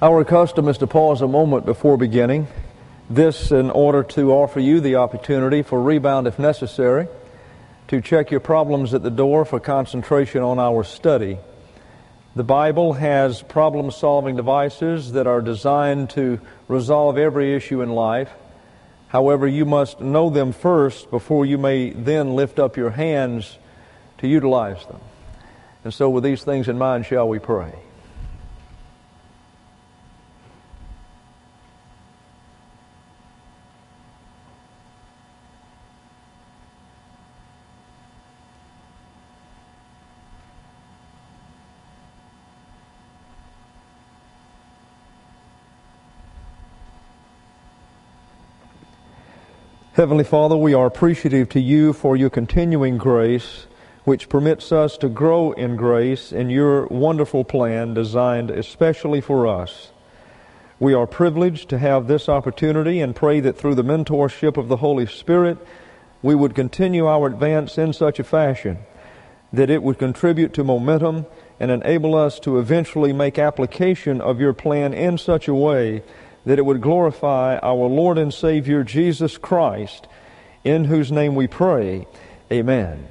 Our custom is to pause a moment before beginning. This in order to offer you the opportunity for rebound if necessary, to check your problems at the door for concentration on our study. The Bible has problem-solving devices that are designed to resolve every issue in life. However, you must know them first before you may then lift up your hands to utilize them. And so with these things in mind, shall we pray? Heavenly Father, we are appreciative to you for your continuing grace, which permits us to grow in grace in your wonderful plan designed especially for us. We are privileged to have this opportunity and pray that through the mentorship of the Holy Spirit, we would continue our advance in such a fashion that it would contribute to momentum and enable us to eventually make application of your plan in such a way that it would glorify our Lord and Savior Jesus Christ, in whose name we pray. Amen.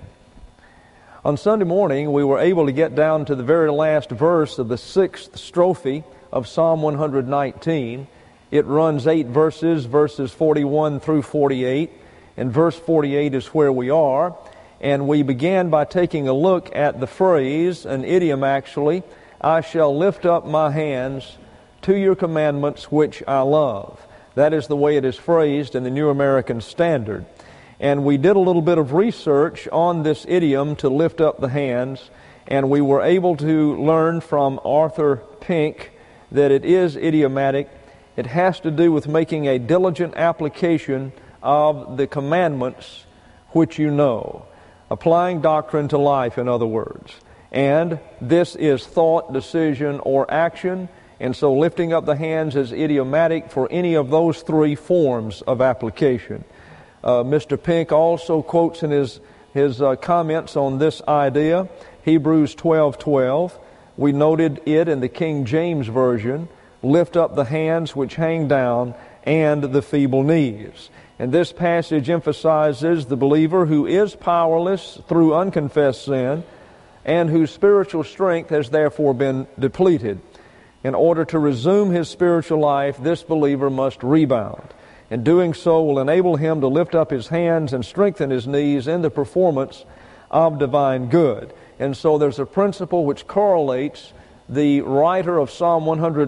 On Sunday morning, we were able to get down to the very last verse of the 6th strophe of Psalm 119. It runs 8 verses 41 through 48, and verse 48 is where we are. And we began by taking a look at the phrase, an idiom actually, I shall lift up my hands to your commandments which I love. That is the way it is phrased in the New American Standard. And we did a little bit of research on this idiom to lift up the hands, and we were able to learn from Arthur Pink that it is idiomatic. It has to do with making a diligent application of the commandments which you know. Applying doctrine to life, in other words. And this is thought, decision, or action. And so lifting up the hands is idiomatic for any of those three forms of application. Mr. Pink also quotes in his comments on this idea, Hebrews 12:12. We noted it in the King James Version, lift up the hands which hang down and the feeble knees. And this passage emphasizes the believer who is powerless through unconfessed sin and whose spiritual strength has therefore been depleted. In order to resume his spiritual life, this believer must rebound. And doing so will enable him to lift up his hands and strengthen his knees in the performance of divine good. And so there's a principle which correlates the writer of Psalm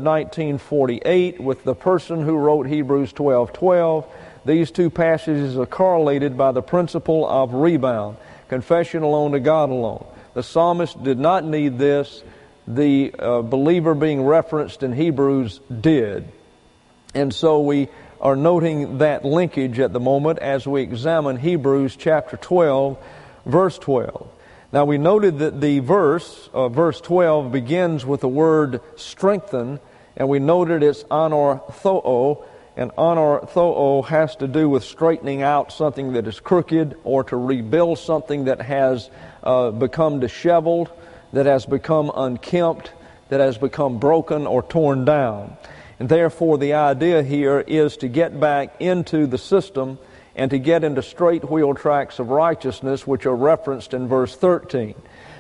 119:48 with the person who wrote Hebrews 12:12. These two passages are correlated by the principle of rebound, confession alone to God alone. The psalmist did not need this. The believer being referenced in Hebrews did. And so we are noting that linkage at the moment as we examine Hebrews chapter 12, verse 12. Now we noted that the verse 12, begins with the word strengthen, and we noted it's anorthoe, and anorthoe has to do with straightening out something that is crooked or to rebuild something that has become disheveled, that has become unkempt, that has become broken or torn down. And therefore the idea here is to get back into the system and to get into straight wheel tracks of righteousness, which are referenced in verse 13.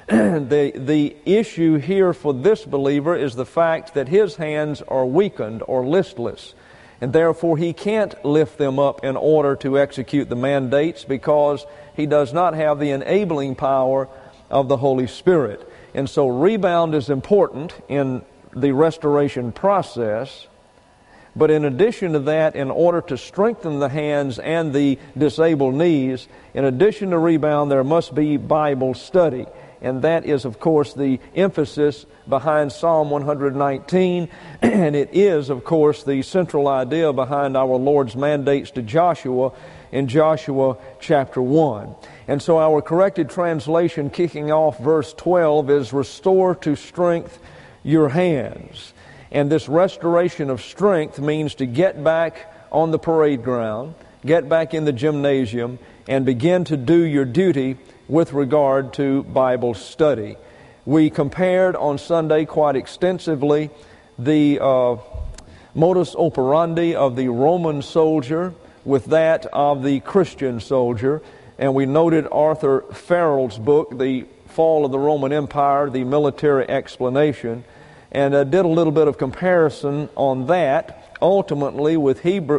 The issue here for this believer is the fact that his hands are weakened or listless, and therefore he can't lift them up in order to execute the mandates because he does not have the enabling power of the Holy Spirit. And so rebound is important in the restoration process. But in addition to that, in order to strengthen the hands and the disabled knees, in addition to rebound, there must be Bible study. And that is, of course, the emphasis behind Psalm 119. And it is, of course, the central idea behind our Lord's mandates to Joshua in Joshua chapter 1. And so our corrected translation kicking off verse 12 is restore to strength your hands. And this restoration of strength means to get back on the parade ground, get back in the gymnasium, and begin to do your duty with regard to Bible study. We compared on Sunday quite extensively the modus operandi of the Roman soldier with that of the Christian soldier. And we noted Arthur Farrell's book, The Fall of the Roman Empire, The Military Explanation, and did a little bit of comparison on that, ultimately with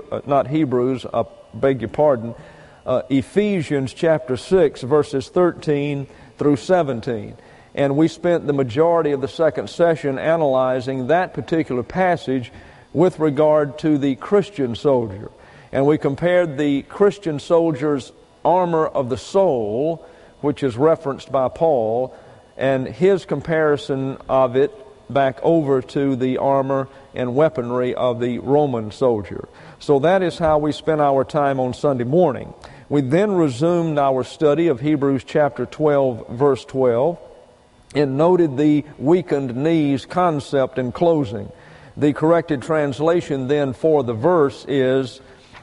Ephesians chapter 6, verses 13 through 17. And we spent the majority of the second session analyzing that particular passage with regard to the Christian soldier. And we compared the Christian soldier's armor of the soul, which is referenced by Paul, and his comparison of it back over to the armor and weaponry of the Roman soldier. So that is how we spent our time on Sunday morning. We then resumed our study of Hebrews chapter 12, verse 12, and noted the weakened knees concept in closing. The corrected translation then for the verse is,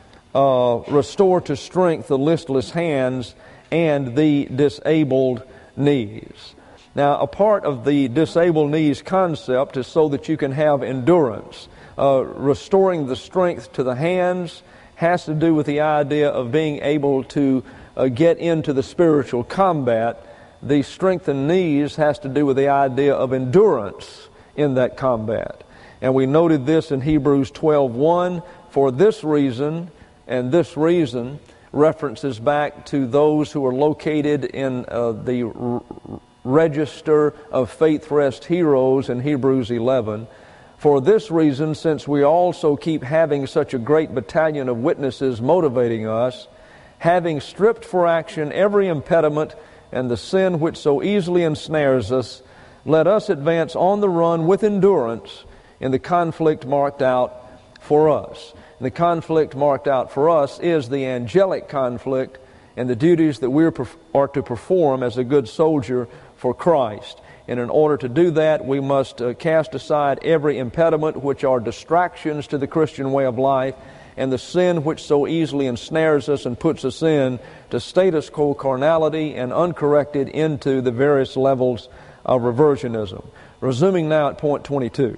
restore to strength the listless hands and the disabled knees. Now, a part of the disabled knees concept is so that you can have endurance. Restoring the strength to the hands has to do with the idea of being able to get into the spiritual combat. The strengthened knees has to do with the idea of endurance in that combat. And we noted this in Hebrews 12:1. For this reason, and this reason references back to those who are located in the register of Faith Rest heroes in Hebrews 11. For this reason, since we also keep having such a great battalion of witnesses motivating us, having stripped for action every impediment and the sin which so easily ensnares us, let us advance on the run with endurance in the conflict marked out for us. And the conflict marked out for us is the angelic conflict and the duties that we are to perform as a good soldier for Christ. And in order to do that, we must cast aside every impediment which are distractions to the Christian way of life, and the sin which so easily ensnares us and puts us in to status quo carnality and uncorrected into the various levels of reversionism. Resuming now at point 22.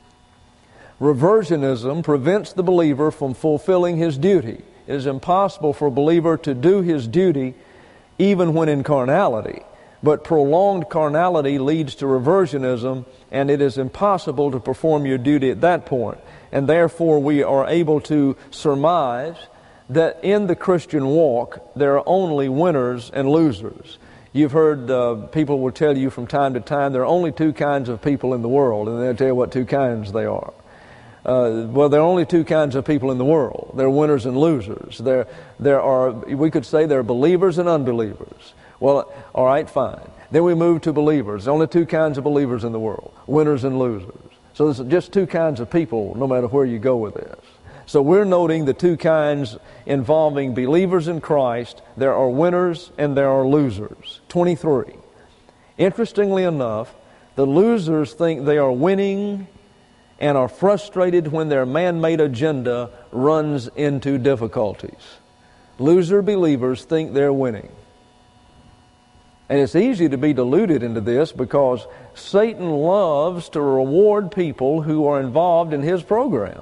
Reversionism prevents the believer from fulfilling his duty. It is impossible for a believer to do his duty even when in carnality. But prolonged carnality leads to reversionism, and it is impossible to perform your duty at that point. And therefore we are able to surmise that in the Christian walk there are only winners and losers. You've heard people will tell you from time to time there are only two kinds of people in the world, and they'll tell you what two kinds they are. Well, there are only two kinds of people in the world. There are winners and losers. There are, we could say, there are believers and unbelievers. Well, all right, fine. Then we move to believers. There are only two kinds of believers in the world, winners and losers. So there's just two kinds of people, no matter where you go with this. So we're noting the two kinds involving believers in Christ. There are winners and there are losers. 23. Interestingly enough, the losers think they are winning and are frustrated when their man-made agenda runs into difficulties. Loser believers think they're winning. And it's easy to be deluded into this because Satan loves to reward people who are involved in his program.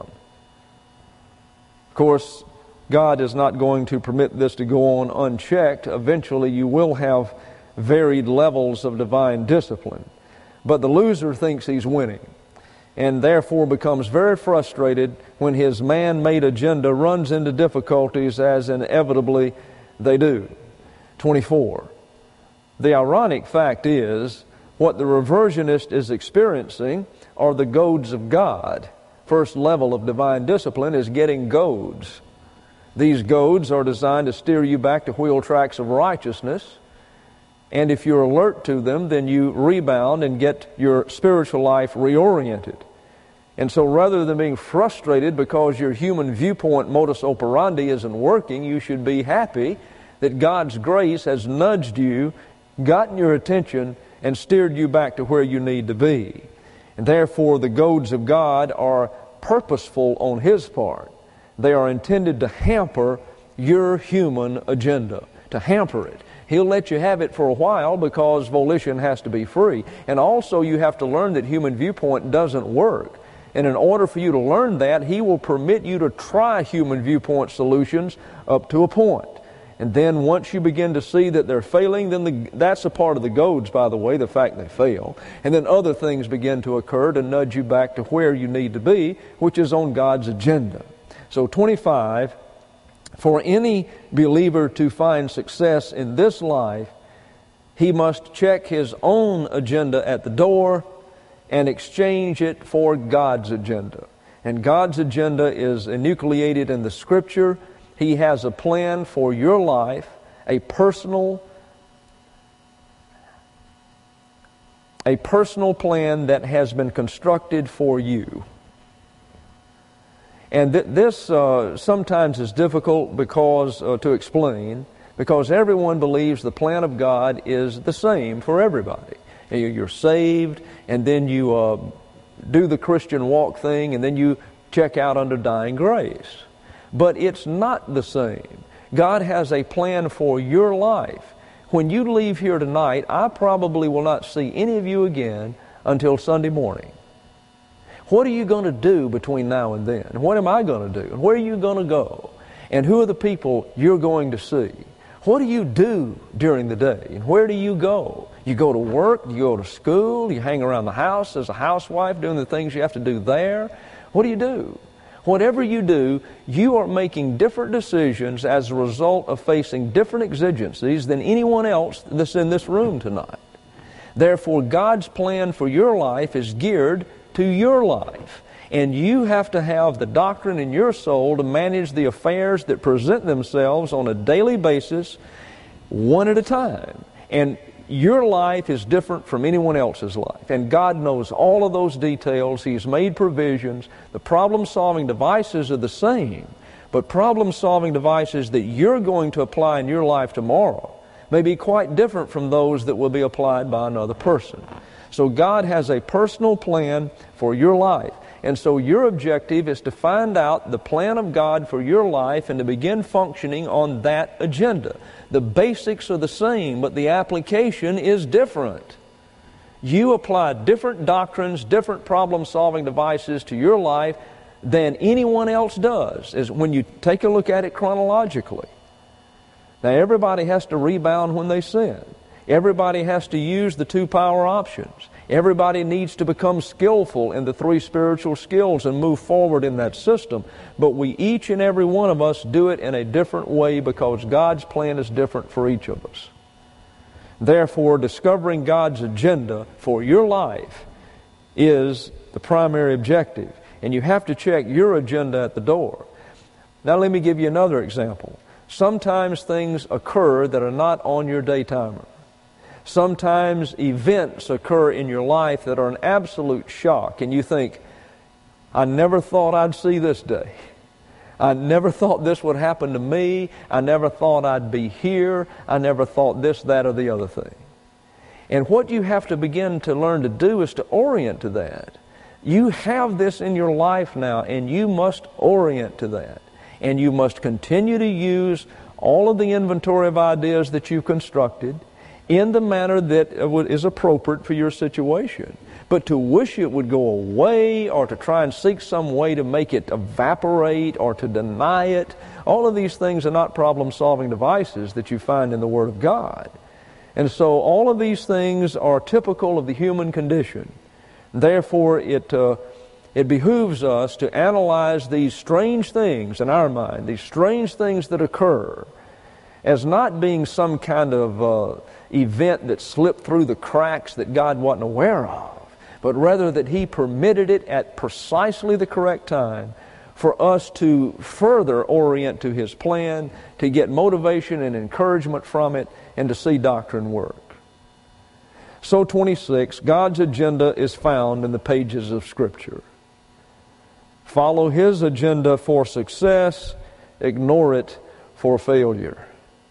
Of course, God is not going to permit this to go on unchecked. Eventually you will have varied levels of divine discipline. But the loser thinks he's winning, and therefore becomes very frustrated when his man-made agenda runs into difficulties, as inevitably they do. 24. The ironic fact is, what the reversionist is experiencing are the goads of God. First level of divine discipline is getting goads. These goads are designed to steer you back to wheel tracks of righteousness. And if you're alert to them, then you rebound and get your spiritual life reoriented. And so rather than being frustrated because your human viewpoint modus operandi isn't working, you should be happy that God's grace has nudged you, gotten your attention, and steered you back to where you need to be. And therefore the goads of God are purposeful on His part. They are intended to hamper your human agenda, to hamper it. He'll let you have it for a while because volition has to be free. And also you have to learn that human viewpoint doesn't work. And in order for you to learn that, He will permit you to try human viewpoint solutions up to a point. And then once you begin to see that they're failing, then that's a part of the goads, by the way, the fact they fail. And then other things begin to occur to nudge you back to where you need to be, which is on God's agenda. So 25, for any believer to find success in this life, he must check his own agenda at the door and exchange it for God's agenda. And God's agenda is enucleated in the Scripture. He has a plan for your life, a personal plan that has been constructed for you. And this sometimes is difficult to explain, because everyone believes the plan of God is the same for everybody. You're saved, and then you do the Christian walk thing, and then you check out under dying grace. But it's not the same. God has a plan for your life. When you leave here tonight, I probably will not see any of you again until Sunday morning. What are you going to do between now and then? And what am I going to do? And where are you going to go? And who are the people you're going to see? What do you do during the day? And where do you go? You go to work? You go to school? You hang around the house as a housewife doing the things you have to do there? What do you do? Whatever you do, you are making different decisions as a result of facing different exigencies than anyone else that's in this room tonight. Therefore, God's plan for your life is geared to your life. And you have to have the doctrine in your soul to manage the affairs that present themselves on a daily basis, one at a time. And your life is different from anyone else's life. And God knows all of those details. He's made provisions. The problem-solving devices are the same, but problem-solving devices that you're going to apply in your life tomorrow may be quite different from those that will be applied by another person. So God has a personal plan for your life. And so your objective is to find out the plan of God for your life and to begin functioning on that agenda. The basics are the same, but the application is different. You apply different doctrines, different problem-solving devices to your life than anyone else does, is when you take a look at it chronologically. Now, everybody has to rebound when they sin. Everybody has to use the two power options. Everybody needs to become skillful in the three spiritual skills and move forward in that system. But we, each and every one of us, do it in a different way because God's plan is different for each of us. Therefore, discovering God's agenda for your life is the primary objective. And you have to check your agenda at the door. Now let me give you another example. Sometimes things occur that are not on your day timer. Sometimes events occur in your life that are an absolute shock, and you think, I never thought I'd see this day. I never thought this would happen to me. I never thought I'd be here. I never thought this, that, or the other thing. And what you have to begin to learn to do is to orient to that. You have this in your life now, and you must orient to that. And you must continue to use all of the inventory of ideas that you've constructed in the manner that is appropriate for your situation. But to wish it would go away or to try and seek some way to make it evaporate or to deny it, all of these things are not problem-solving devices that you find in the Word of God. And so all of these things are typical of the human condition. Therefore, it behooves us to analyze these strange things in our mind, these strange things that occur, as not being some kind of event that slipped through the cracks that God wasn't aware of, but rather that He permitted it at precisely the correct time for us to further orient to His plan, to get motivation and encouragement from it, and to see doctrine work. So 26, God's agenda is found in the pages of Scripture. Follow His agenda for success, ignore it for failure.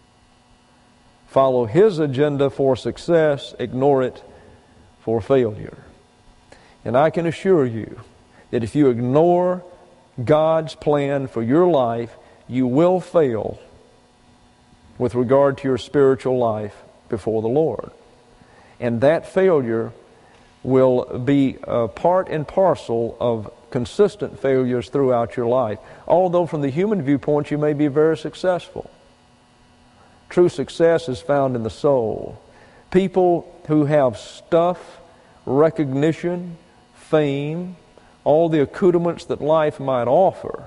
Follow His agenda for success, ignore it for failure. And I can assure you that if you ignore God's plan for your life, you will fail with regard to your spiritual life before the Lord. And that failure will be part and parcel of consistent failures throughout your life. Although from the human viewpoint you may be very successful. True success is found in the soul. People who have stuff, recognition, fame, all the accoutrements that life might offer,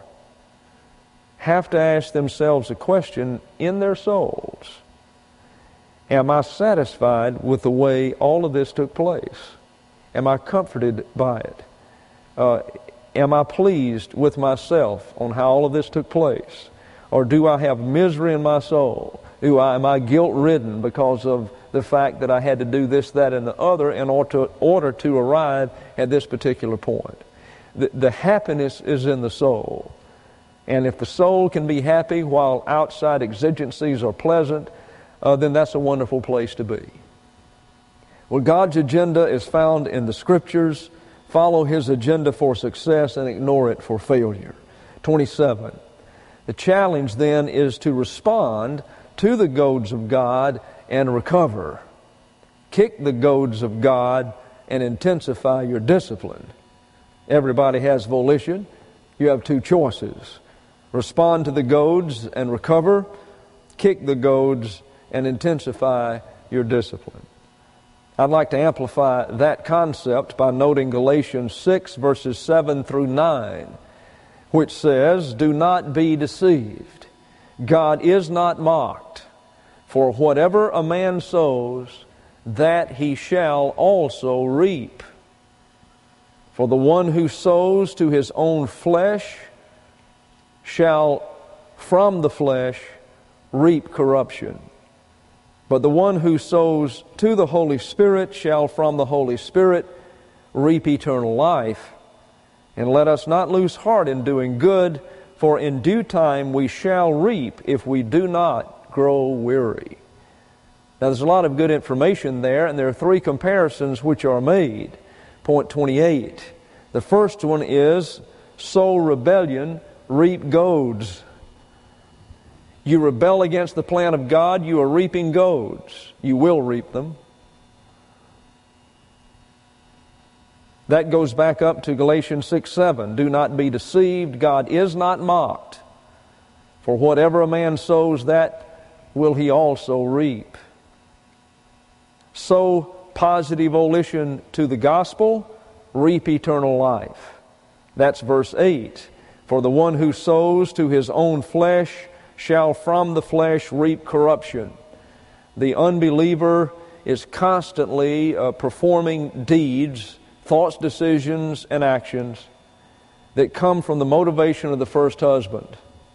have to ask themselves a question in their souls. Am I satisfied with the way all of this took place? Am I comforted by it? Am I pleased with myself on how all of this took place? Or do I have misery in my soul? Am I guilt-ridden because of the fact that I had to do this, that, and the other in order to arrive at this particular point? The happiness is in the soul. And if the soul can be happy while outside exigencies are pleasant, then that's a wonderful place to be. Well, God's agenda is found in the Scriptures. Follow His agenda for success and ignore it for failure. 27. The challenge then is to respond to the goads of God and recover. Kick the goads of God and intensify your discipline. Everybody has volition. You have two choices. Respond to the goads and recover. Kick the goads and intensify your discipline. I'd like to amplify that concept by noting Galatians 6 verses 7 through 9, which says, "Do not be deceived. God is not mocked. For whatever a man sows, that he shall also reap. For the one who sows to his own flesh shall from the flesh reap corruption. But the one who sows to the Holy Spirit shall from the Holy Spirit reap eternal life. And let us not lose heart in doing good, for in due time we shall reap if we do not grow weary." Now there's a lot of good information there, and there are three comparisons which are made. Point 28. The first one is, sow rebellion, reap goads. You rebel against the plan of God, you are reaping goads. You will reap them. That goes back up to Galatians 6:7. "Do not be deceived, God is not mocked. For whatever a man sows, that will he also reap." Sow positive volition to the gospel, reap eternal life. That's verse 8. "For the one who sows to his own flesh shall from the flesh reap corruption." The unbeliever is constantly performing deeds, thoughts, decisions, and actions that come from the motivation of the first husband.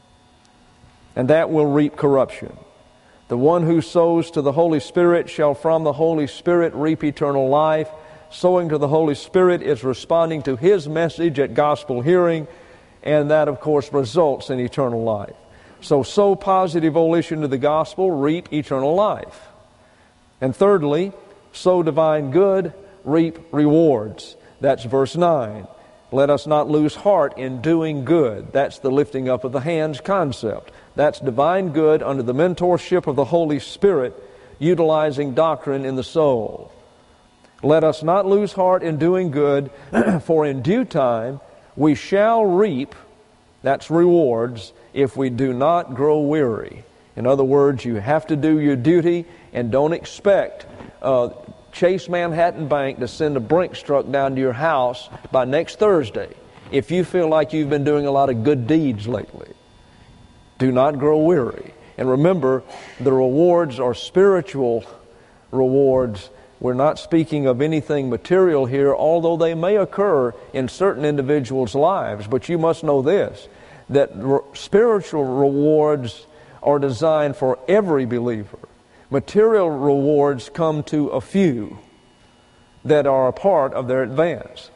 And that will reap corruption. "The one who sows to the Holy Spirit shall from the Holy Spirit reap eternal life." Sowing to the Holy Spirit is responding to His message at gospel hearing, and that, of course, results in eternal life. So sow positive volition to the gospel, reap eternal life. And thirdly, sow divine good, reap rewards. That's verse 9. "Let us not lose heart in doing good." That's the lifting up of the hands concept. That's divine good under the mentorship of the Holy Spirit, utilizing doctrine in the soul. "Let us not lose heart in doing good, for in due time we shall reap," that's rewards, "if we do not grow weary." In other words, you have to do your duty, and don't expect Chase Manhattan Bank to send a Brinks truck down to your house by next Thursday if you feel like you've been doing a lot of good deeds lately. Do not grow weary. And remember, the rewards are spiritual rewards. We're not speaking of anything material here, although they may occur in certain individuals' lives. But you must know this, that spiritual rewards are designed for every believer. Material rewards come to a few that are a part of their advance.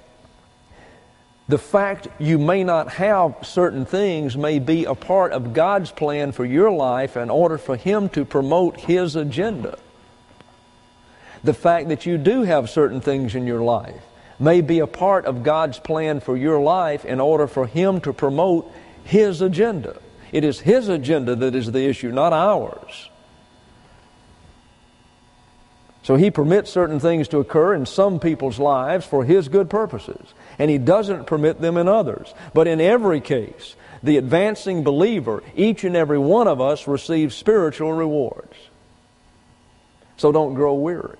The fact you may not have certain things may be a part of God's plan for your life in order for Him to promote His agenda. The fact that you do have certain things in your life may be a part of God's plan for your life in order for Him to promote His agenda. It is His agenda that is the issue, not ours. So He permits certain things to occur in some people's lives for His good purposes, and He doesn't permit them in others. But in every case, the advancing believer, each and every one of us, receives spiritual rewards. So don't grow weary.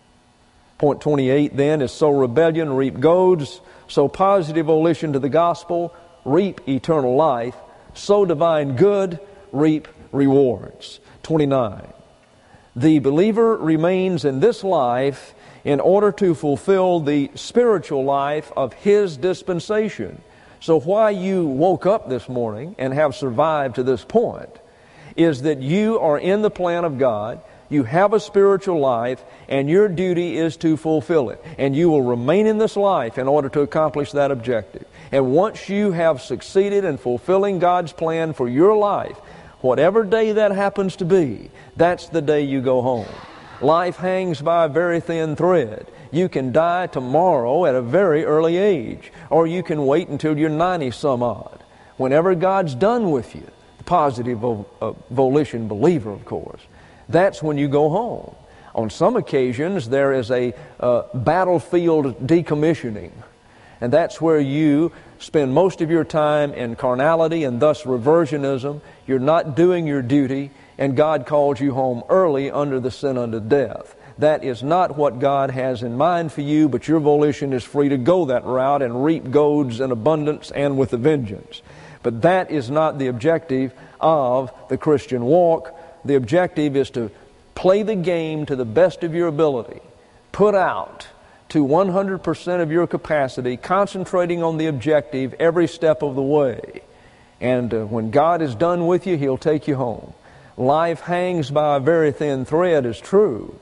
Point 28 then is, sow rebellion, reap goads; sow positive volition to the gospel, reap eternal life; sow divine good, reap rewards. 29. The believer remains in this life in order to fulfill the spiritual life of His dispensation. So why you woke up this morning and have survived to this point is that you are in the plan of God, you have a spiritual life, and your duty is to fulfill it. And you will remain in this life in order to accomplish that objective. And once you have succeeded in fulfilling God's plan for your life, whatever day that happens to be, that's the day you go home. Life hangs by a very thin thread. You can die tomorrow at a very early age, or you can wait until you're 90 some odd. Whenever God's done with you, the positive volition believer, of course, that's when you go home. On some occasions, there is a battlefield decommissioning, and that's where you spend most of your time in carnality and thus reversionism. You're not doing your duty, and God calls you home early under the sin unto death. That is not what God has in mind for you, but your volition is free to go that route and reap goads in abundance and with a vengeance. But that is not the objective of the Christian walk. The objective is to play the game to the best of your ability. Put out to 100% of your capacity, concentrating on the objective every step of the way. And when God is done with you, He'll take you home. Life hangs by a very thin thread, is true.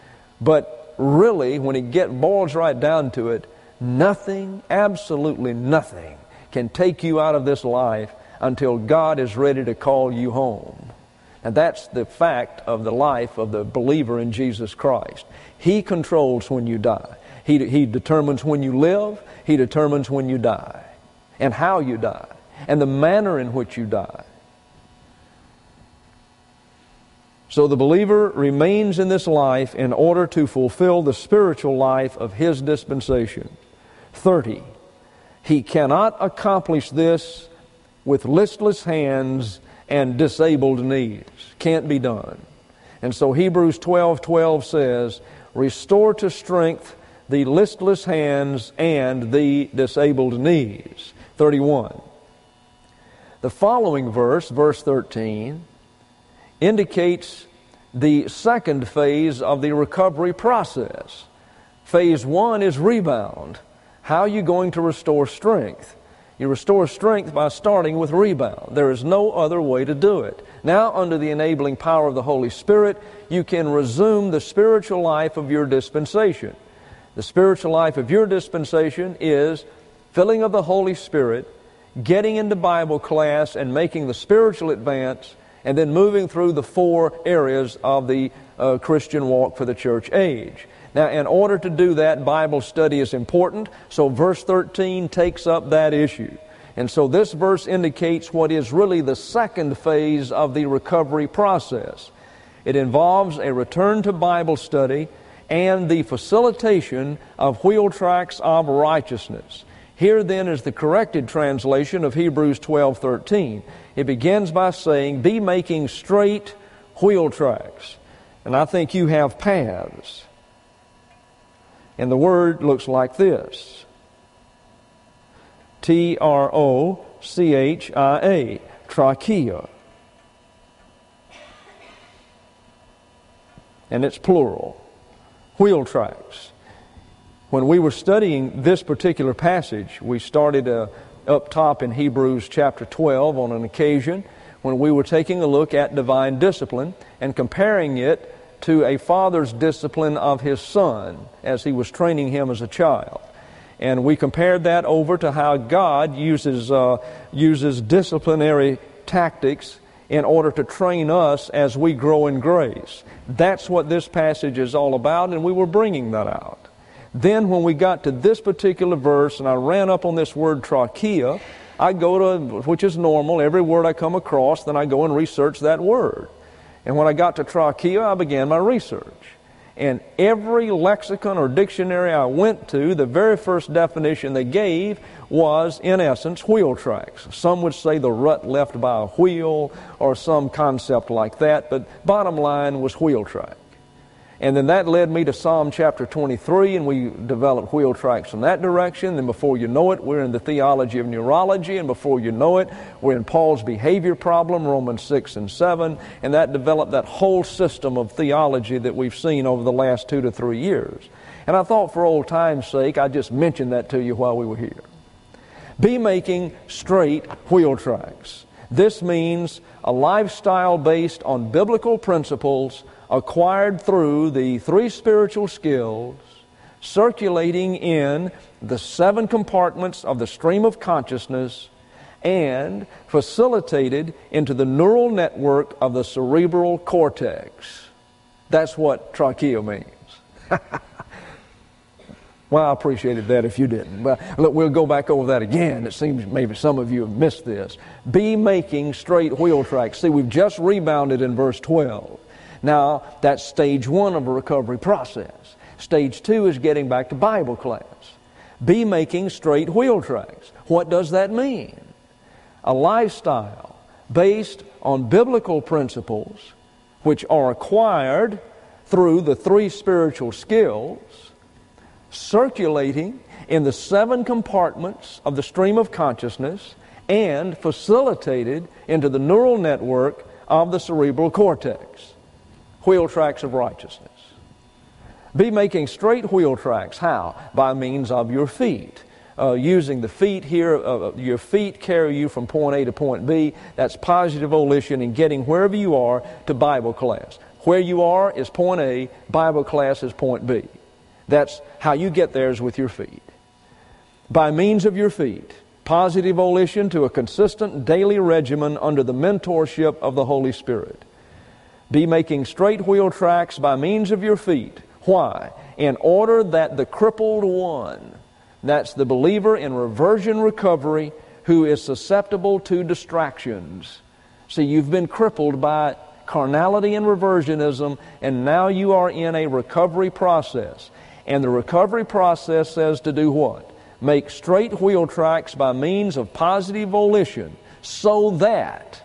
But really, when it boils right down to it, nothing, absolutely nothing, can take you out of this life until God is ready to call you home. And that's the fact of the life of the believer in Jesus Christ. He controls when you die. He determines when you live. He determines when you die, and how you die, and the manner in which you die. So the believer remains in this life in order to fulfill the spiritual life of his dispensation. 30. He cannot accomplish this with listless hands and disabled knees. Can't be done. And so Hebrews 12:12 says, restore to strength the listless hands and the disabled knees. 31. The following verse, verse 13, indicates the second phase of the recovery process. Phase 1 is rebound. How are you going to restore strength? You restore strength by starting with rebound. There is no other way to do it. Now, under the enabling power of the Holy Spirit, you can resume the spiritual life of your dispensation. The spiritual life of your dispensation is filling of the Holy Spirit, getting into Bible class and making the spiritual advance, and then moving through the 4 areas of the Christian walk for the church age. Now, in order to do that, Bible study is important, so verse 13 takes up that issue. And so this verse indicates what is really the second phase of the recovery process. It involves a return to Bible study and the facilitation of wheel tracks of righteousness. Here then is the corrected translation of Hebrews 12:13. It begins by saying, be making straight wheel tracks. And I think you have paths. And the word looks like this. T-R-O-C-H-I-A, trachea. And it's plural. Wheel tracks. When we were studying this particular passage, we started up top in Hebrews chapter 12 on an occasion when we were taking a look at divine discipline and comparing it to a father's discipline of his son as he was training him as a child. And we compared that over to how God uses disciplinary tactics in order to train us as we grow in grace. That's what this passage is all about, and we were bringing that out. Then when we got to this particular verse, and I ran up on this word trachea, I go to, which is normal, every word I come across, then I go and research that word. And when I got to trachea, I began my research. And every lexicon or dictionary I went to, the very first definition they gave was, in essence, wheel tracks. Some would say the rut left by a wheel or some concept like that, but bottom line was wheel track. And then that led me to Psalm chapter 23, and we developed wheel tracks in that direction. Then before you know it, we're in the theology of neurology, and before you know it, we're in Paul's behavior problem, Romans 6 and 7, and that developed that whole system of theology that we've seen over the last 2 to 3 years. And I thought for old time's sake, I'd just mention that to you while we were here. Be making straight wheel tracks. This means a lifestyle based on biblical principles acquired through the 3 spiritual skills, circulating in the 7 compartments of the stream of consciousness, and facilitated into the neural network of the cerebral cortex. That's what trachea means. Well, I appreciated that if you didn't. But look, we'll go back over that again. It seems maybe some of you have missed this. Be making straight wheel tracks. See, we've just rebounded in verse 12. Now, that's stage 1 of a recovery process. Stage 2 is getting back to Bible class. Be making straight wheel tracks. What does that mean? A lifestyle based on biblical principles which are acquired through the 3 spiritual skills, circulating in the 7 compartments of the stream of consciousness, and facilitated into the neural network of the cerebral cortex. Wheel tracks of righteousness. Be making straight wheel tracks. How? By means of your feet. Using the feet here, your feet carry you from point A to point B. That's positive volition in getting wherever you are to Bible class. Where you are is point A, Bible class is point B. That's how you get there, is with your feet. By means of your feet, positive volition to a consistent daily regimen under the mentorship of the Holy Spirit. Be making straight wheel tracks by means of your feet. Why? In order that the crippled one, that's the believer in reversion recovery who is susceptible to distractions. See, you've been crippled by carnality and reversionism, and now you are in a recovery process. And the recovery process says to do what? Make straight wheel tracks by means of positive volition, so that,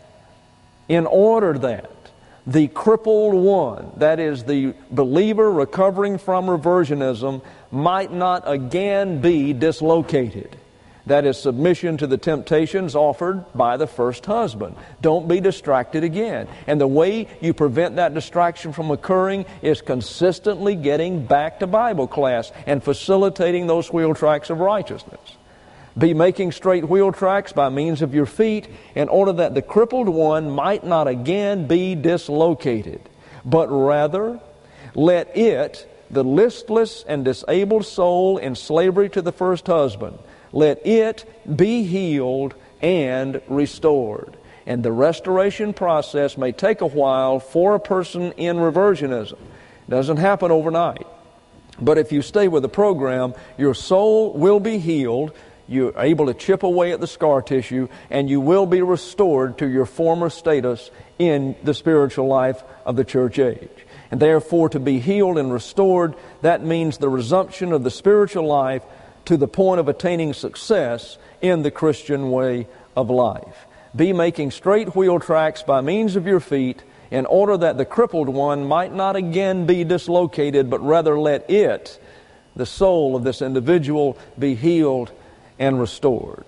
in order that, the crippled one, that is the believer recovering from reversionism, might not again be dislocated. That is submission to the temptations offered by the first husband. Don't be distracted again. And the way you prevent that distraction from occurring is consistently getting back to Bible class and facilitating those wheel tracks of righteousness. Be making straight wheel tracks by means of your feet in order that the crippled one might not again be dislocated, but rather let it, the listless and disabled soul in slavery to the first husband, let it be healed and restored. And the restoration process may take a while for a person in reversionism. It doesn't happen overnight. But if you stay with the program, your soul will be healed. You're able to chip away at the scar tissue, and you will be restored to your former status in the spiritual life of the church age. And therefore, to be healed and restored, that means the resumption of the spiritual life to the point of attaining success in the Christian way of life. Be making straight wheel tracks by means of your feet in order that the crippled one might not again be dislocated, but rather let it, the soul of this individual, be healed and restored.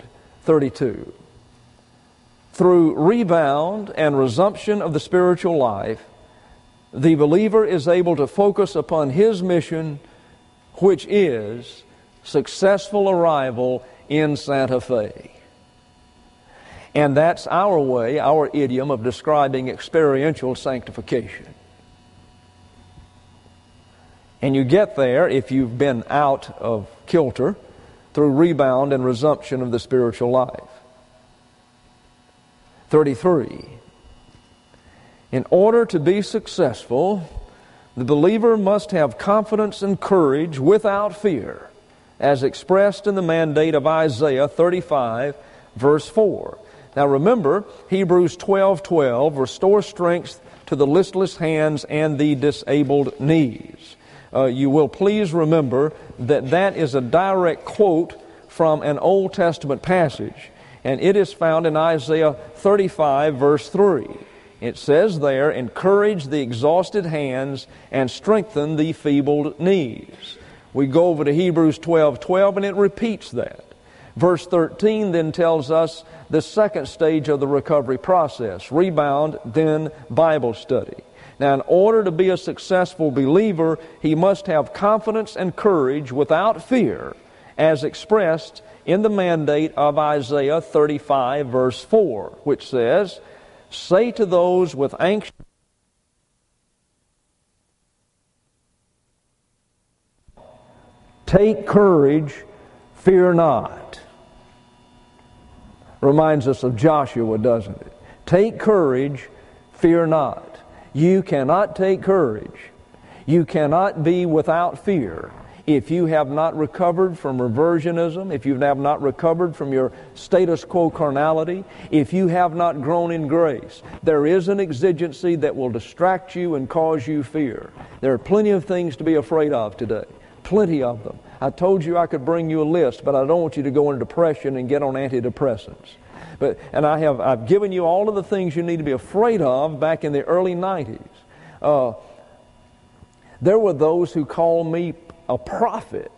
32. Through rebound and resumption of the spiritual life, the believer is able to focus upon his mission, which is successful arrival in Santa Fe. And that's our way, our idiom of describing experiential sanctification. And you get there, if you've been out of kilter, through rebound and resumption of the spiritual life. 33. In order to be successful, the believer must have confidence and courage without fear, as expressed in the mandate of Isaiah 35, verse 4. Now remember, Hebrews 12:12, restore strength to the listless hands and the disabled knees. you will please remember that that is a direct quote from an Old Testament passage, and it is found in Isaiah 35, verse 3. It says there, "Encourage the exhausted hands and strengthen the feebled knees." We go over to Hebrews 12:12, and it repeats that. Verse 13 then tells us the second stage of the recovery process: rebound, then Bible study. Now, in order to be a successful believer, he must have confidence and courage without fear, as expressed in the mandate of Isaiah 35, verse 4, which says, "Say to those with anxious..." "Take courage, fear not." Reminds us of Joshua, doesn't it? Take courage, fear not. You cannot take courage. You cannot be without fear if you have not recovered from reversionism, if you have not recovered from your status quo carnality, if you have not grown in grace. There is an exigency that will distract you and cause you fear. There are plenty of things to be afraid of today. Plenty of them. I told you I could bring you a list, but I don't want you to go into depression and get on antidepressants. I've given you all of the things you need to be afraid of back in the early 90s. There were those who called me a prophet.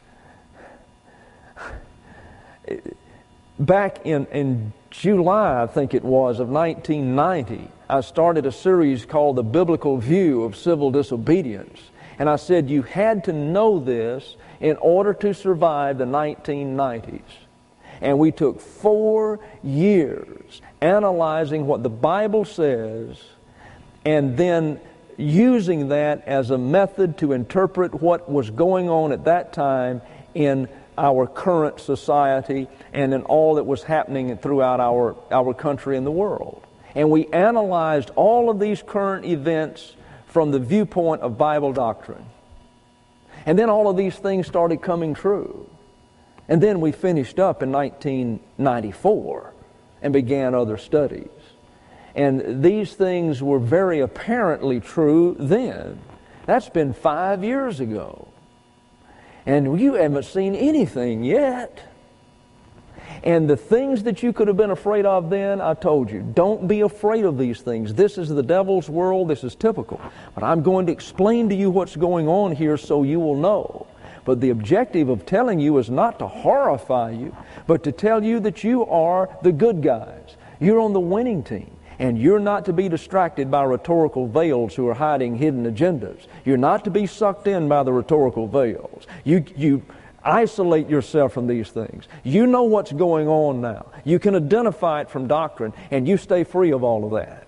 Back in July, I think it was, of 1990, I started a series called The Biblical View of Civil Disobedience. And I said you had to know this in order to survive the 1990s. And we took 4 years analyzing what the Bible says and then using that as a method to interpret what was going on at that time in our current society and in all that was happening throughout our country and the world. And we analyzed all of these current events from the viewpoint of Bible doctrine. And then all of these things started coming true. And then we finished up in 1994 and began other studies. And these things were very apparently true then. That's been 5 years ago. And you haven't seen anything yet. And the things that you could have been afraid of then, I told you, don't be afraid of these things. This is the devil's world. This is typical. But I'm going to explain to you what's going on here so you will know. But the objective of telling you is not to horrify you, but to tell you that you are the good guys. You're on the winning team. And you're not to be distracted by rhetorical veils who are hiding hidden agendas. You're not to be sucked in by the rhetorical veils. You isolate yourself from these things. You know what's going on now. You can identify it from doctrine, and you stay free of all of that.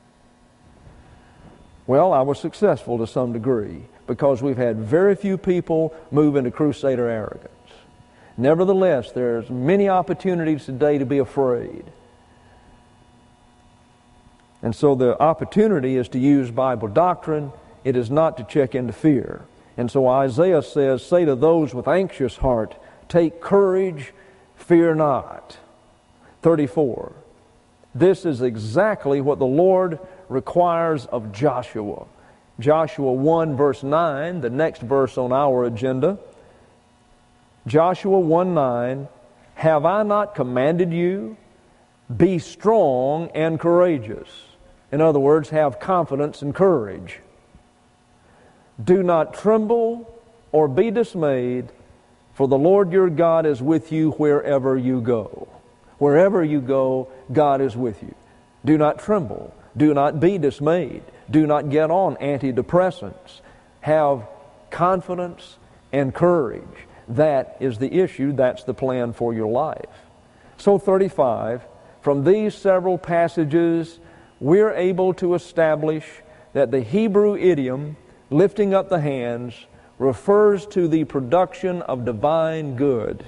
Well, I was successful to some degree because we've had very few people move into crusader arrogance. Nevertheless, there's many opportunities today to be afraid. And so the opportunity is to use Bible doctrine. It is not to check into fear. And so Isaiah says, "Say to those with anxious heart, take courage, fear not." 34. This is exactly what the Lord requires of Joshua. Joshua 1 verse 9, the next verse on our agenda. Joshua 1:9, "Have I not commanded you? Be strong and courageous." In other words, have confidence and courage. "Do not tremble or be dismayed, for the Lord your God is with you wherever you go." Wherever you go, God is with you. Do not tremble. Do not be dismayed. Do not get on antidepressants. Have confidence and courage. That is the issue. That's the plan for your life. So 35, from these several passages, we're able to establish that the Hebrew idiom, lifting up the hands, refers to the production of divine good.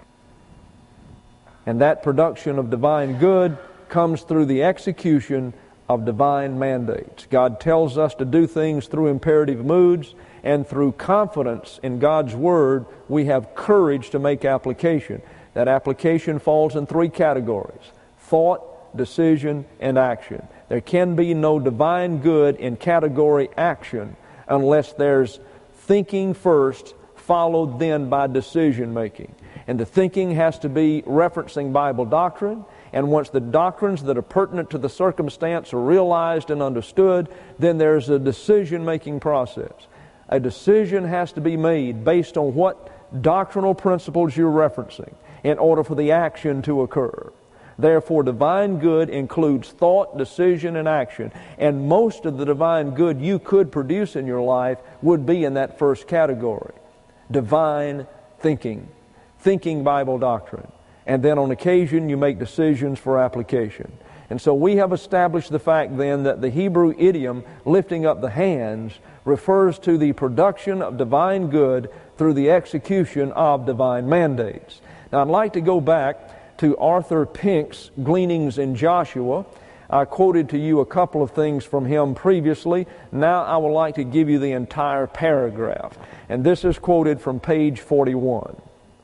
And that production of divine good comes through the execution of divine mandates. God tells us to do things through imperative moods, and through confidence in God's Word, we have courage to make application. That application falls in 3 categories: thought, decision, and action. There can be no divine good in category action unless there's thinking first, followed then by decision making. And the thinking has to be referencing Bible doctrine. And once the doctrines that are pertinent to the circumstance are realized and understood, then there's a decision-making process. A decision has to be made based on what doctrinal principles you're referencing in order for the action to occur. Therefore, divine good includes thought, decision, and action. And most of the divine good you could produce in your life would be in that first category. Divine thinking. Thinking Bible doctrine. And then on occasion you make decisions for application. And so we have established the fact then that the Hebrew idiom, lifting up the hands, refers to the production of divine good through the execution of divine mandates. Now I'd like to go back to Arthur Pink's Gleanings in Joshua. I quoted to you a couple of things from him previously. Now I would like to give you the entire paragraph. And this is quoted from page 41.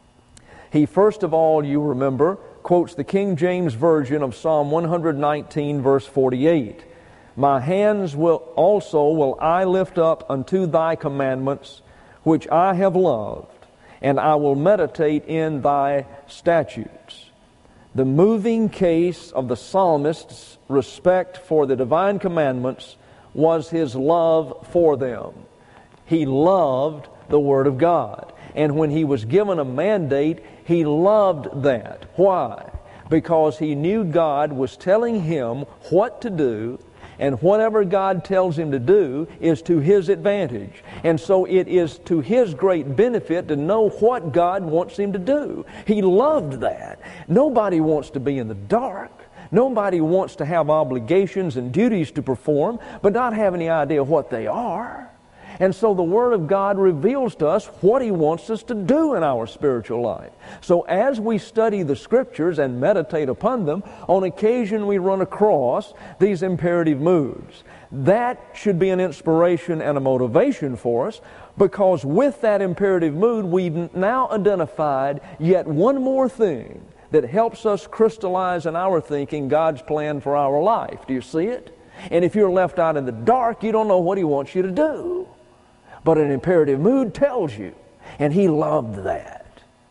He first of all, you remember, quotes the King James Version of Psalm 119, verse 48. My hands will I lift up unto thy commandments, which I have loved, and I will meditate in thy statutes. The moving case of the psalmist's respect for the divine commandments was his love for them. He loved the Word of God. And when he was given a mandate, he loved that. Why? Because he knew God was telling him what to do, and whatever God tells him to do is to his advantage. And so it is to his great benefit to know what God wants him to do. He loved that. Nobody wants to be in the dark. Nobody wants to have obligations and duties to perform, but not have any idea what they are. And so the Word of God reveals to us what He wants us to do in our spiritual life. So as we study the Scriptures and meditate upon them, on occasion we run across these imperative moods. That should be an inspiration and a motivation for us, because with that imperative mood we've now identified yet one more thing that helps us crystallize in our thinking God's plan for our life. Do you see it? And if you're left out in the dark, you don't know what He wants you to do. But an imperative mood tells you, and he loved that.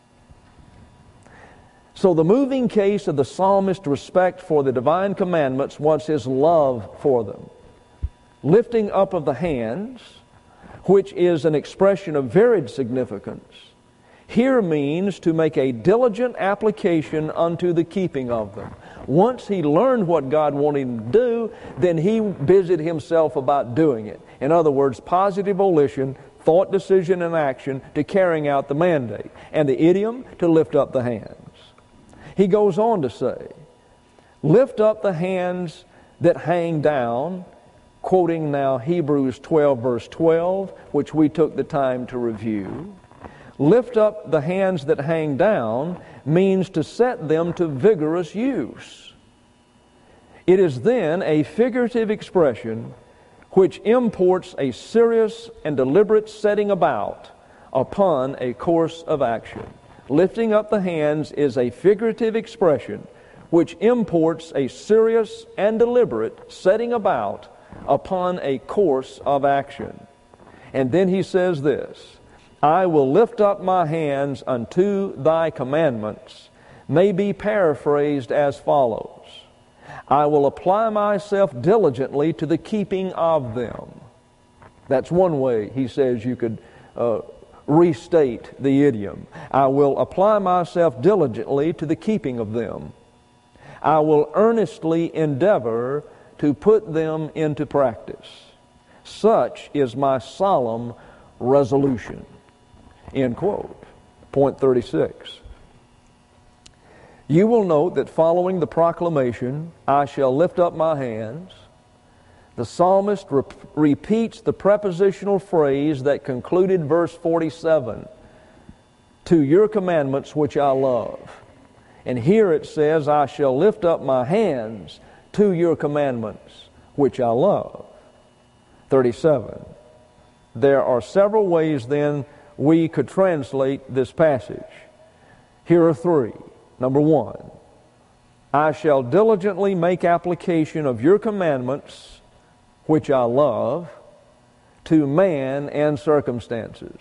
So the moving case of the psalmist's respect for the divine commandments was his love for them. Lifting up of the hands, which is an expression of varied significance, here means to make a diligent application unto the keeping of them. Once he learned what God wanted him to do, then he busied himself about doing it. In other words, positive volition, thought, decision, and action to carrying out the mandate. And the idiom, to lift up the hands. He goes on to say, lift up the hands that hang down, quoting now Hebrews 12, verse 12, which we took the time to review. Lift up the hands that hang down means to set them to vigorous use. It is then a figurative expression which imports a serious and deliberate setting about upon a course of action. Lifting up the hands is a figurative expression which imports a serious and deliberate setting about upon a course of action. And then he says this, I will lift up my hands unto thy commandments, may be paraphrased as follows. I will apply myself diligently to the keeping of them. That's one way he says you could restate the idiom. I will apply myself diligently to the keeping of them. I will earnestly endeavor to put them into practice. Such is my solemn resolution. End quote. Point 36. You will note that following the proclamation, I shall lift up my hands, the psalmist repeats the prepositional phrase that concluded verse 47, to your commandments which I love. And here it says, I shall lift up my hands to your commandments which I love. 37. There are several ways then we could translate this passage. Here are three. Number one, I shall diligently make application of your commandments, which I love. to man and circumstances.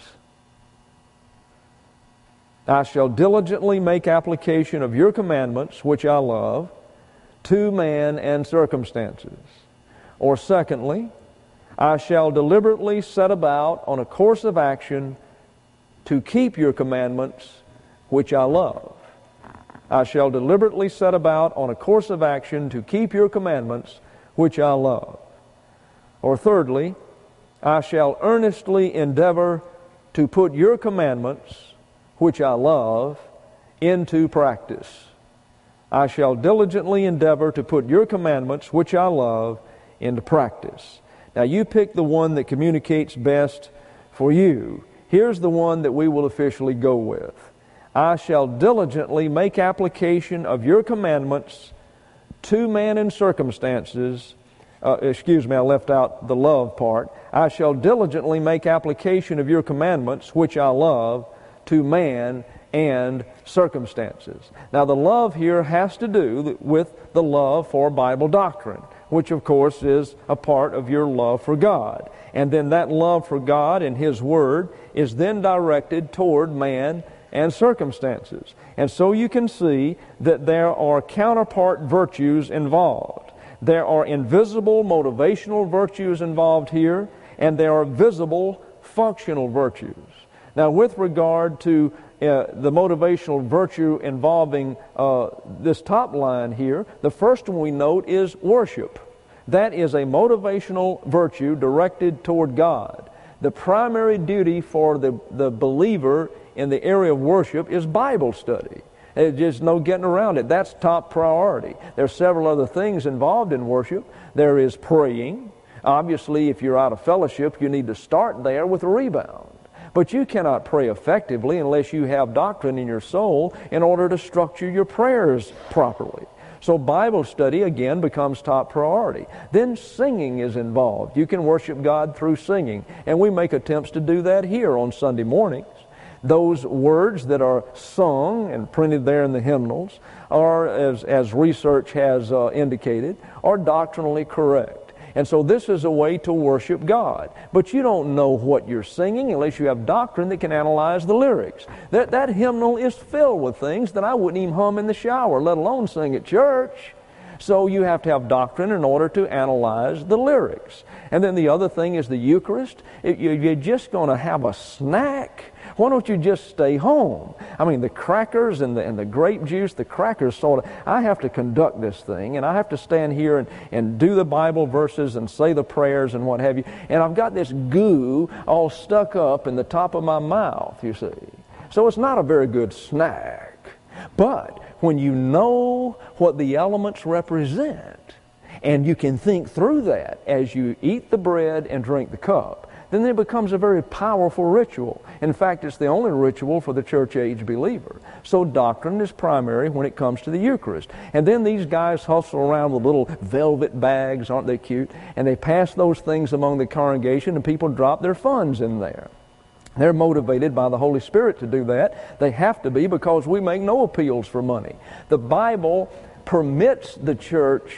I shall diligently make application of your commandments, which I love, to man and circumstances. Or secondly, I shall deliberately set about on a course of action to keep your commandments, which I love. I shall deliberately set about on a course of action to keep your commandments, which I love. Or thirdly, I shall earnestly endeavor to put your commandments, which I love, into practice. I shall diligently endeavor to put your commandments, which I love, into practice. Now you pick the one that communicates best for you. Here's the one that we will officially go with. I shall diligently make application of your commandments to man and circumstances. I left out the love part. I shall diligently make application of your commandments, which I love, to man and circumstances. Now the love here has to do with the love for Bible doctrine, which of course is a part of your love for God. And then that love for God and His Word is then directed toward man and circumstances. And so you can see that there are counterpart virtues involved. There are invisible motivational virtues involved here, and there are visible functional virtues. Now with regard to the motivational virtue involving this top line here, the first one we note is worship. That is a motivational virtue directed toward God. The primary duty for the believer in the area of worship is Bible study. There's just no getting around it. That's top priority. There are several other things involved in worship. There is praying. Obviously, if you're out of fellowship, you need to start there with a rebound. But you cannot pray effectively unless you have doctrine in your soul in order to structure your prayers properly. So Bible study, again, becomes top priority. Then singing is involved. You can worship God through singing, and we make attempts to do that here on Sunday mornings. Those words that are sung and printed there in the hymnals are, as research has indicated, are doctrinally correct. And so this is a way to worship God. But you don't know what you're singing unless you have doctrine that can analyze the lyrics. That hymnal is filled with things that I wouldn't even hum in the shower, let alone sing at church. So you have to have doctrine in order to analyze the lyrics. And then the other thing is the Eucharist. You're just going to have a snack. Why don't you just stay home? I mean, the crackers and the grape juice, the crackers sort of, I have to conduct this thing, and I have to stand here and do the Bible verses and say the prayers and what have you. And I've got this goo all stuck up in the top of my mouth, you see. So it's not a very good snack. But when you know what the elements represent, and you can think through that as you eat the bread and drink the cup, then it becomes a very powerful ritual. In fact, it's the only ritual for the church-age believer. So doctrine is primary when it comes to the Eucharist. And then these guys hustle around with little velvet bags, aren't they cute? And they pass those things among the congregation, and people drop their funds in there. They're motivated by the Holy Spirit to do that. They have to be, because we make no appeals for money. The Bible permits the church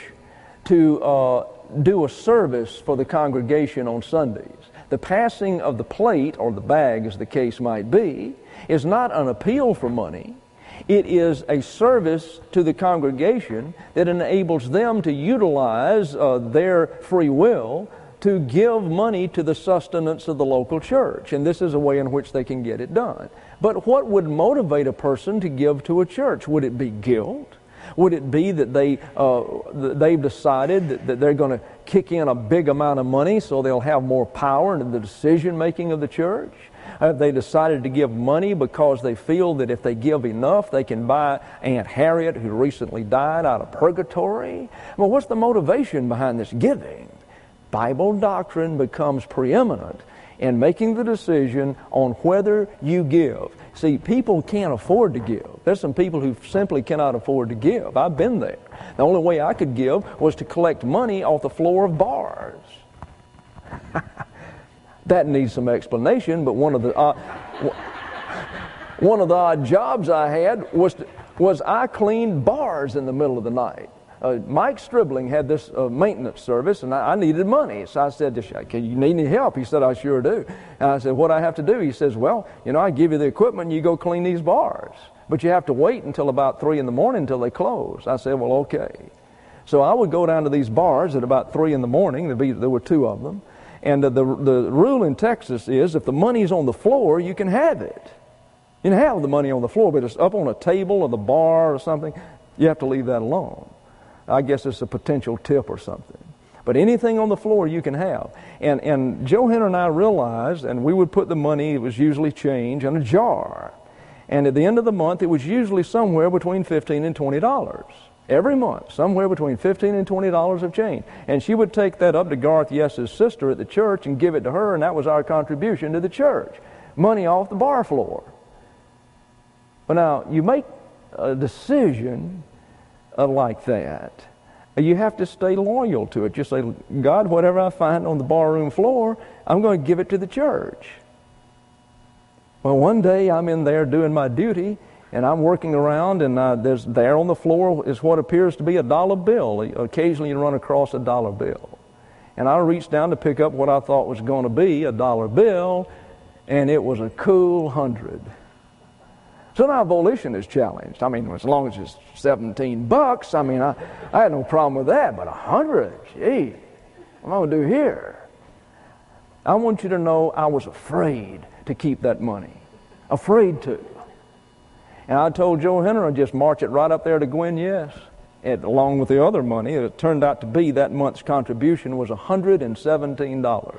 to do a service for the congregation on Sundays. The passing of the plate, or the bag as the case might be, is not an appeal for money. It is a service to the congregation that enables them to utilize their free will to give money to the sustenance of the local church. And this is a way in which they can get it done. But what would motivate a person to give to a church? Would it be guilt? Would it be that they've decided that they're going to kick in a big amount of money so they'll have more power in the decision-making of the church? Have they decided to give money because they feel that if they give enough, they can buy Aunt Harriet, who recently died, out of purgatory? Well, what's the motivation behind this giving? Bible doctrine becomes preeminent in making the decision on whether you give. See, people can't afford to give. There's some people who simply cannot afford to give. I've been there. The only way I could give was to collect money off the floor of bars. That needs some explanation, but one of the odd jobs I had was I cleaned bars in the middle of the night. Mike Stribling had this maintenance service, and I needed money. So I said, "Can you need any help?" He said, "I sure do." And I said, "What do I have to do?" He says, "Well, I give you the equipment and you go clean these bars. But you have to wait until about 3 in the morning until they close." I said, "Well, okay." So I would go down to these bars at about 3 in the morning. There were 2 of them. And the rule in Texas is if the money's on the floor, you can have it. You can have the money on the floor, but it's up on a table or the bar or something, you have to leave that alone. I guess it's a potential tip or something. But anything on the floor you can have. And Joe Henner and I realized, and we would put the money, it was usually change, in a jar. And at the end of the month, it was usually somewhere between $15 and $20. Every month, somewhere between $15 and $20 of change. And she would take that up to Garth Yes's sister at the church and give it to her, and that was our contribution to the church. Money off the bar floor. But now, you make a decision like that, you have to stay loyal to it. You say, "God, whatever I find on the barroom floor, I'm going to give it to the church." Well, one day I'm in there doing my duty, and I'm working around, and there on the floor is what appears to be a dollar bill. Occasionally you run across a dollar bill. And I reached down to pick up what I thought was going to be a dollar bill, and it was a cool 100. So now volition is challenged. I mean, as long as it's $17, I mean, I had no problem with that, but 100, gee, what am I going to do here? I want you to know I was afraid to keep that money. Afraid to. And I told Joe Henner I'd just march it right up there to Gwen Yes, along with the other money. It turned out to be that month's contribution was $117.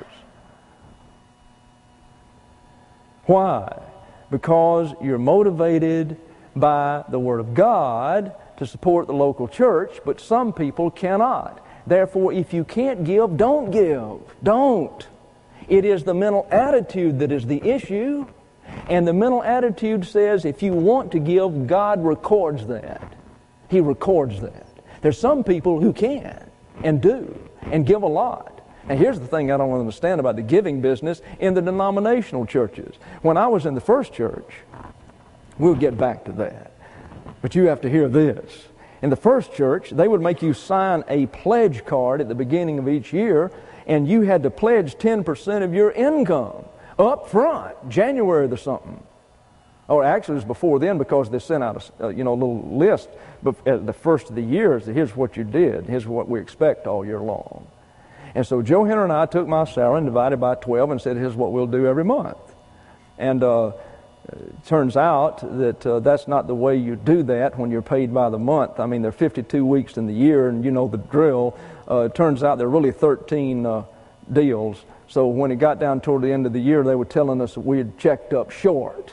Why? Because you're motivated by the Word of God to support the local church, but some people cannot. Therefore, if you can't give, don't give. Don't. It is the mental attitude that is the issue. And the mental attitude says if you want to give, God records that. He records that. There's some people who can and do and give a lot. And here's the thing I don't understand about the giving business in the denominational churches. When I was in the first church, we'll get back to that, but you have to hear this. In the first church, they would make you sign a pledge card at the beginning of each year, and you had to pledge 10% of your income up front, January the something. Or actually it was before then, because they sent out a little list at the first of the year. Here's what you did. Here's what we expect all year long. And so Joe Henner and I took my salary and divided by 12 and said, here's what we'll do every month. And it turns out that that's not the way you do that when you're paid by the month. I mean, there are 52 weeks in the year, and you know the drill. It turns out there are really 13 deals. So when it got down toward the end of the year, they were telling us that we had checked up short.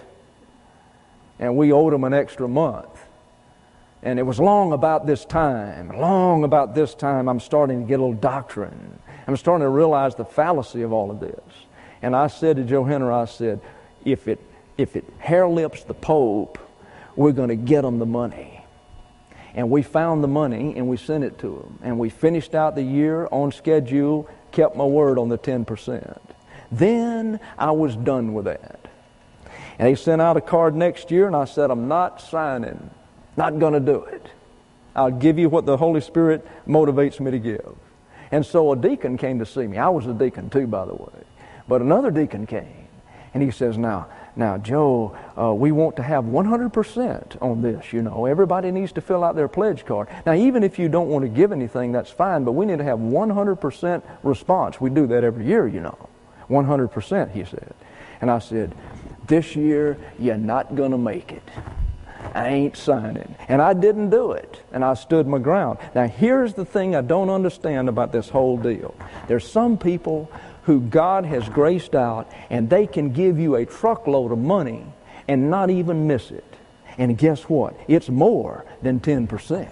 And we owed them an extra month. And it was long about this time, I'm starting to get a little doctrine. I'm starting to realize the fallacy of all of this. And I said to Joe Henner, I said, if it hair lips the Pope, we're going to get them the money. And we found the money and we sent it to them. And we finished out the year on schedule, kept my word on the 10%. Then I was done with that. And they sent out a card next year, and I said, I'm not signing. Not going to do it. I'll give you what the Holy Spirit motivates me to give. And so a deacon came to see me. I was a deacon too, by the way. But another deacon came, and he says, Now, Joe, we want to have 100% on this, Everybody needs to fill out their pledge card. Now, even if you don't want to give anything, that's fine, but we need to have 100% response. We do that every year, 100%, he said. And I said, this year, you're not going to make it. I ain't signing. And I didn't do it. And I stood my ground. Now, here's the thing I don't understand about this whole deal. There's some people who God has graced out, and they can give you a truckload of money and not even miss it. And guess what? It's more than 10%.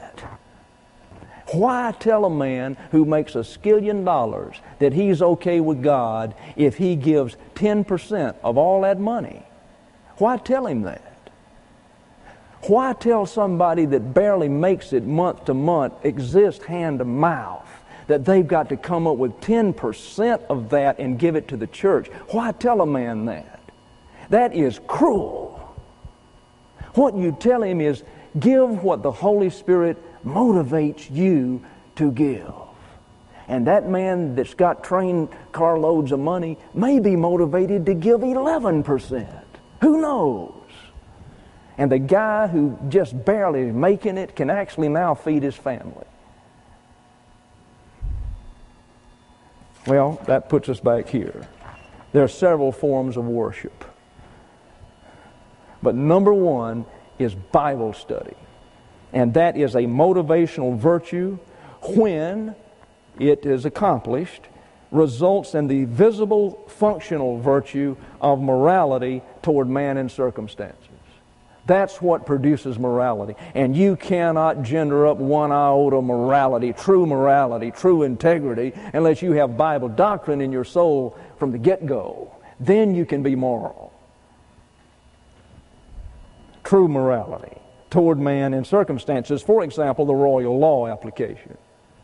Why tell a man who makes $1 skillion that he's okay with God if he gives 10% of all that money? Why tell him that? Why tell somebody that barely makes it month to month, exists hand to mouth, that they've got to come up with 10% of that and give it to the church? Why tell a man that? That is cruel. What you tell him is, Give what the Holy Spirit motivates you to give. And that man that's got train carloads of money may be motivated to give 11%. Who knows? And the guy who just barely is making it can actually now feed his family. Well, that puts us back here. There are several forms of worship. But number one is Bible study. And that is a motivational virtue when it is accomplished, results in the visible functional virtue of morality toward man and circumstances. That's what produces morality. And you cannot gender up one iota morality, true integrity, unless you have Bible doctrine in your soul from the get-go. Then you can be moral. True morality toward man and circumstances. For example, the royal law application.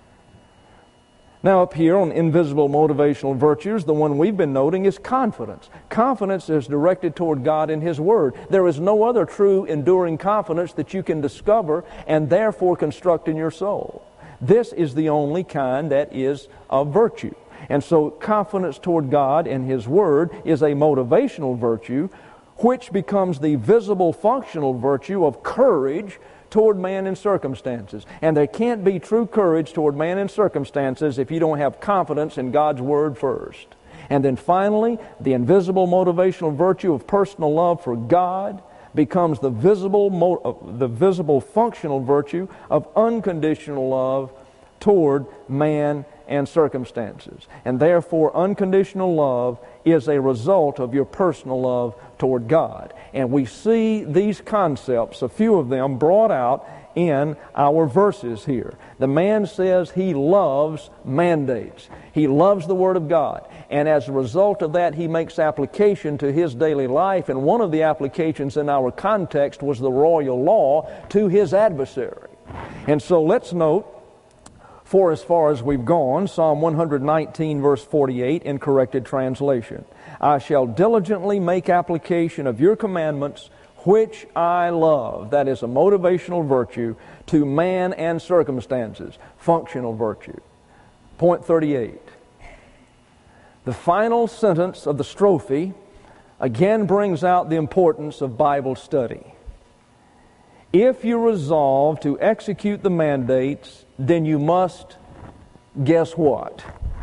Now up here on invisible motivational virtues, the one we've been noting is confidence. Confidence is directed toward God and His Word. There is no other true enduring confidence that you can discover and therefore construct in your soul. This is the only kind that is of virtue. And so confidence toward God and His Word is a motivational virtue, which becomes the visible functional virtue of courage toward man and circumstances. And there can't be true courage toward man and circumstances if you don't have confidence in God's Word first. And then finally, the invisible motivational virtue of personal love for God becomes the visible functional virtue of unconditional love toward man and circumstances. And therefore, unconditional love is a result of your personal love toward God. And we see these concepts, a few of them, brought out in our verses here. The man says he loves mandates. He loves the Word of God. And as a result of that, he makes application to his daily life. And one of the applications in our context was the royal law to his adversary. And so let's note, for as far as we've gone, Psalm 119, verse 48 in corrected translation. I shall diligently make application of your commandments, which I love. That is a motivational virtue to man and circumstances. Functional virtue. Point 38. The final sentence of the strophe again brings out the importance of Bible study. If you resolve to execute the mandates, then you must, guess what?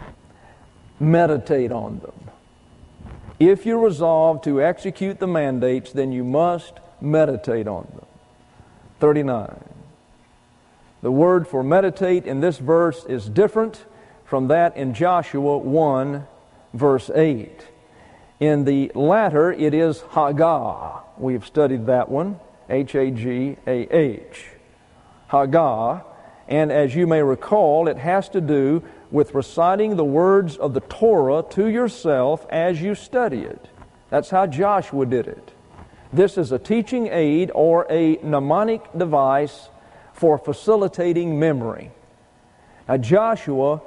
Meditate on them. If you resolve to execute the mandates, then you must meditate on them. 39. The word for meditate in this verse is different from that in Joshua 1, verse 8. In the latter, it is Hagah. We've studied that one. H-A-G-A-H. Hagah. And as you may recall, it has to do with reciting the words of the Torah to yourself as you study it. That's how Joshua did it. This is a teaching aid or a mnemonic device for facilitating memory. Now Joshua,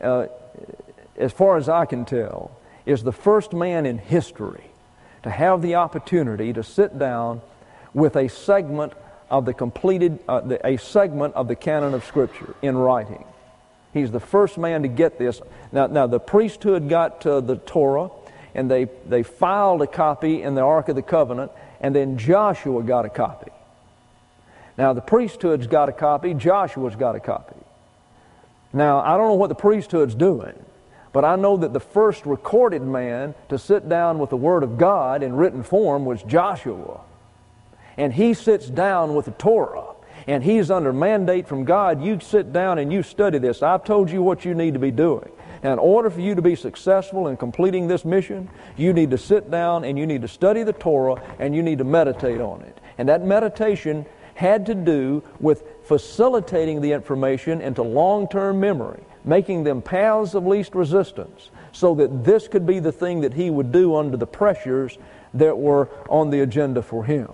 as far as I can tell, is the first man in history to have the opportunity to sit down with a segment of the completed, a segment of the canon of Scripture in writing. He's the first man to get this. Now the priesthood got the Torah, and they filed a copy in the Ark of the Covenant, and then Joshua got a copy. Now the priesthood's got a copy, Joshua's got a copy. Now I don't know what the priesthood's doing, but I know that the first recorded man to sit down with the Word of God in written form was Joshua. And he sits down with the Torah, and he's under mandate from God. You sit down and you study this. I've told you what you need to be doing. Now, in order for you to be successful in completing this mission, you need to sit down and you need to study the Torah and you need to meditate on it. And that meditation had to do with facilitating the information into long-term memory, making them paths of least resistance, so that this could be the thing that he would do under the pressures that were on the agenda for him.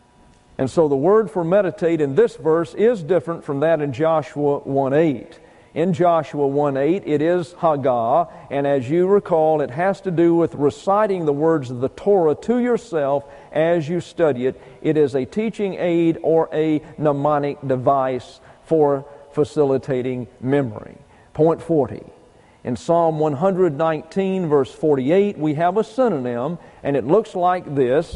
And so the word for meditate in this verse is different from that in Joshua 1:8. In Joshua 1:8, it is Haggah, and as you recall, it has to do with reciting the words of the Torah to yourself as you study it. It is a teaching aid or a mnemonic device for facilitating memory. Point 40. In Psalm 119, verse 48, we have a synonym, and it looks like this,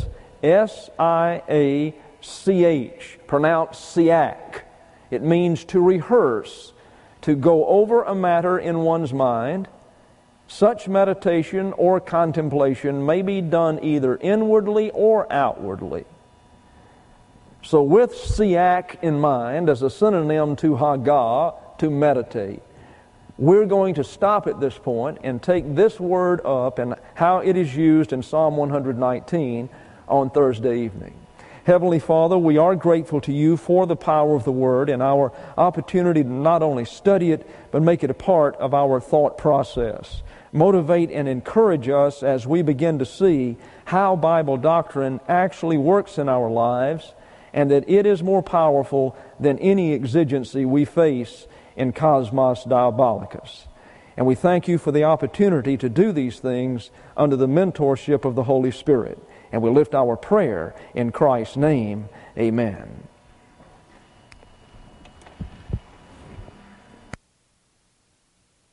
S-I-A-C-H, pronounced siach. It means to rehearse, to go over a matter in one's mind. Such meditation or contemplation may be done either inwardly or outwardly. So with siach in mind as a synonym to Haggah, to meditate, we're going to stop at this point and take this word up and how it is used in Psalm 119 on Thursday evening. Heavenly Father, we are grateful to you for the power of the Word and our opportunity to not only study it, but make it a part of our thought process. Motivate and encourage us as we begin to see how Bible doctrine actually works in our lives, and that it is more powerful than any exigency we face in Cosmos Diabolicus. And we thank you for the opportunity to do these things under the mentorship of the Holy Spirit. And we lift our prayer in Christ's name. Amen.